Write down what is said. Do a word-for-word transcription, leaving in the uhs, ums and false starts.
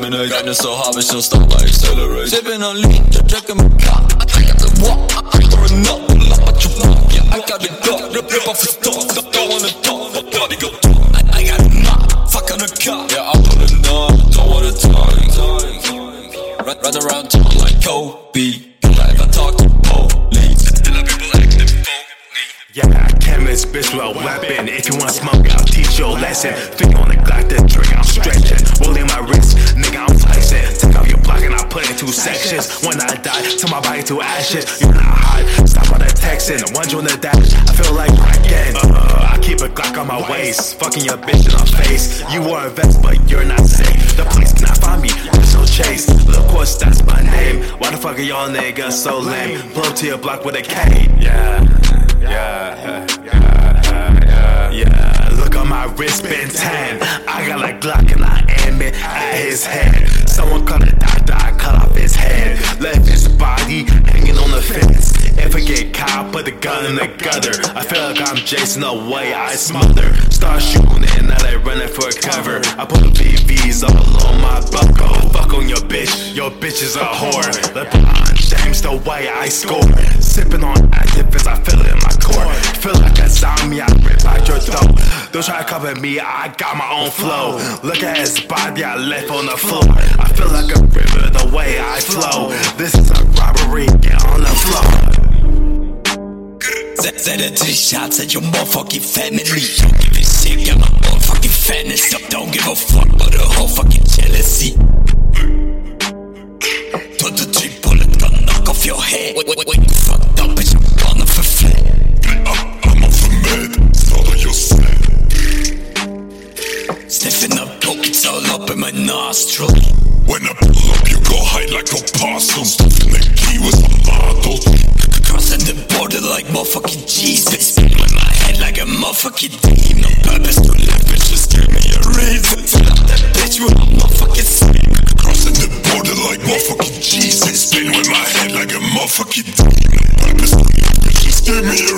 terminate. Grinding so hard, but she'll stop by accelerate. Sipping on lean, just drinking my cup. I got the walk, I for enough. Love what you want, yeah, I got the dog. Rip, rip off the store, don't wanna talk, but gotta go. I, I got a knock, fuck on the car. Yeah, I wanna know, don't wanna talk. Run, run around town like Kobe. If I talk to police, still have people acting phony. Yeah, I can't miss bitch with a weapon. If you wanna smoke, I'll teach you a lesson. Finger on the Glock, the trigger, I'm stretching. Rolling my wrist, nigga, I'm flexing. Take out your block and I put it in two sections. When I die, turn my body to ashes. You're not hot, stop all that texting. One you on the dash, I feel like again. Uh, I keep a Glock on my waist, fucking your bitch in her face. You wore a vest, but you're not safe. The police cannot find me, there's no chase. Of course, that's my name. Why the fuck are y'all niggas so lame? Blow up to your block with a K. Yeah, yeah, yeah, yeah, yeah. Look on my wrist, been tan. I got a Glock and I aim it at his head. Someone call the doctor, I cut off his head. Left his body hanging on the fence. If I get caught, put the gun in the gutter. I feel like I'm Jason, the way I smother. Start shooting and now they running for cover. I put the B Vs all on my buckle. Fuck on your bitch, your bitch is a whore. LeBron James, the way I score. Sipping on activists, I feel it in my core. Feel like a zombie, I rip out your throat. Don't try to cover me, I got my own flow. Look at his body, I left on the floor. I feel like a river, the way I flow. This is a robbery, get on the floor. Send it to the shots at your motherfucking family. Don't give a shit, got my motherfucking fatness up. Don't give a fuck about the whole fucking jealousy. twenty-three bullet gun, knock off your head. When, when, when you fucked up, bitch, I'm gonna for flat. I'm off the med, start on your set. Sniffing up coke, it's all up in my nostril. When I pull up, you go hide like a possum. Stuffing the key with a model. Crossing the border like motherfucking Jesus. Spin with my head like a motherfucking demon. No purpose to live, bitch, just give me a reason. Fill up that bitch with a motherfucking sleep. Crossing the border like motherfucking Jesus. Spin with my head like a motherfucking demon. No purpose to live, bitch, just give me a